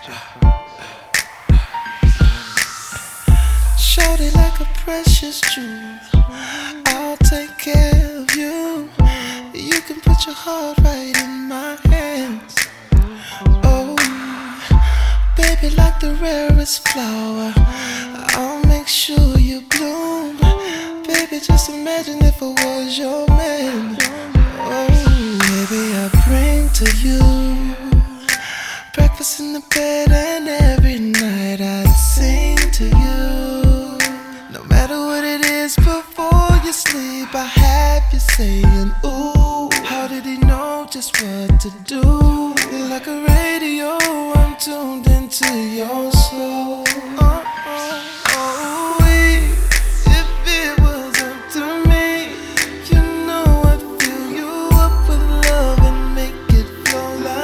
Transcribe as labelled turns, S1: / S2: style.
S1: Shorty like a precious jewel, I'll take care of you. You can put your heart right in my hands. Oh, baby, like the rarest flower, I'll make sure you bloom. Baby, just imagine if I was your man. Oh, baby, I bring to you breakfast in the bed, and every night I'd sing to you. No matter what it is, before you sleep, I have you saying, ooh. How did he know just what to do? Like a radio, I'm tuned into your soul.